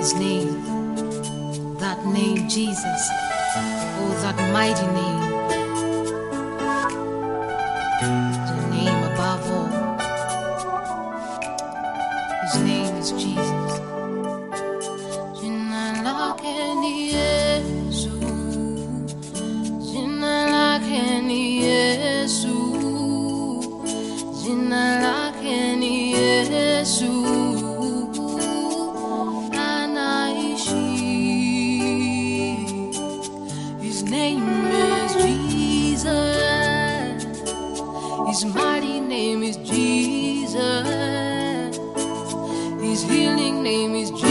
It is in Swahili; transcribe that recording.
his name, that name Jesus, oh that mighty name, the name above all. His name is Jesus. Jina lake ni Yesu, jina lake ni Yesu, jina lake ni Yesu. His name is Jesus. His mighty name is Jesus. His healing name is Jesus.